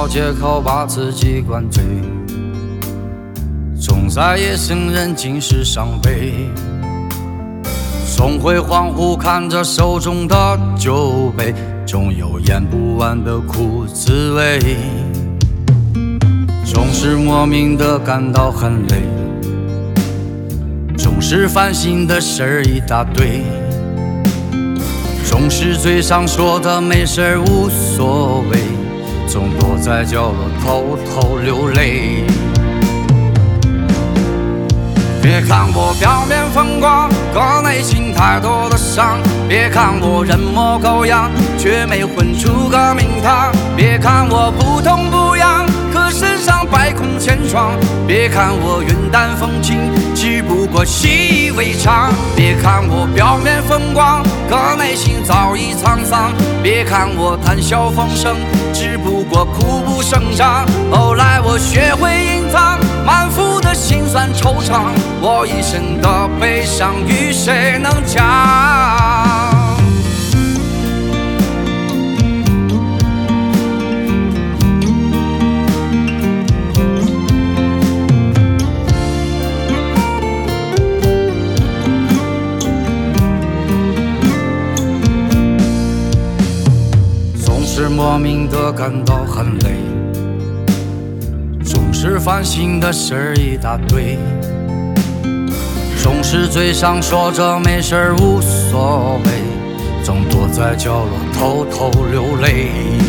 找借口把自己灌醉，总在夜深人静时伤悲，总会恍惚看着手中的酒杯，总有咽不完的苦滋味，总是莫名的感到很累，总是烦心的事儿一大堆，总是嘴上说的没事无所谓，总躲在角落偷偷流泪。别看我表面风光，可内心太多的伤。别看我人模狗样，却没混出个名堂。别看我不痛不痒，可身上百孔千疮。别看我云淡风轻，只不过习以为常。别看我表面风光，可内心早已沧桑。别看我谈笑风生，只不过苦不胜伤。后来我学会隐藏，满腹的辛酸惆怅，我一生的悲伤与谁能讲？总是莫名的感到很累，总是烦心的事儿一大堆，总是嘴上说着没事无所谓，总躲在角落偷偷流泪。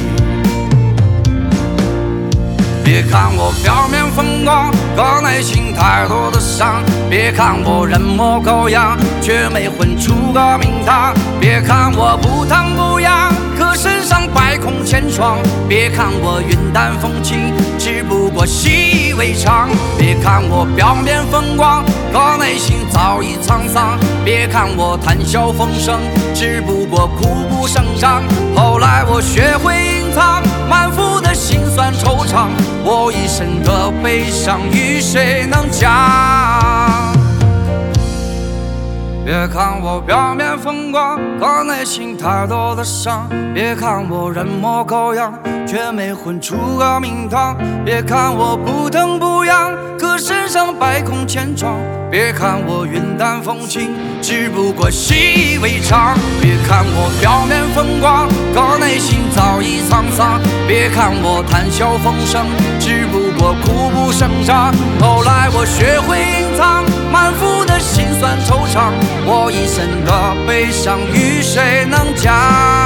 别看我表面风光，可内心太多的伤。别看我人模狗样，却没混出个名堂。别看我不疼不痒，可身上百孔千疮。别看我云淡风轻，只不过习以为常。别看我表面风光，可内心早已沧桑。别看我谈笑风生，只不过苦不胜伤。后来我学会隐藏，满腹的辛酸惆怅，我一生的悲伤与谁能讲？别看我表面风光，可内心太多的伤。别看我人模狗样，却没混出个名堂。别看我不疼不痒，可身上百孔千疮。别看我云淡风轻，只不过习以为常。别看我表面风光，可内心早已沧桑。别看我谈笑风生，只不过苦不胜伤。后来我学会隐藏，满腹的辛酸惆怅，我一生的悲伤与谁能讲？